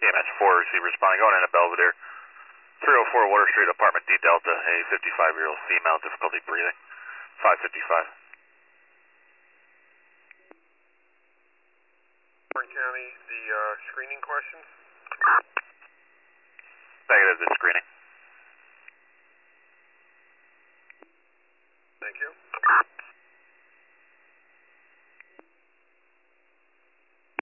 EMS 4, receive responding, going into Belvedere. 304 Water Street, apartment D Delta, a 55-year-old female, difficulty breathing. 555. Warren County, the screening questions? Negative, the screening. Thank you.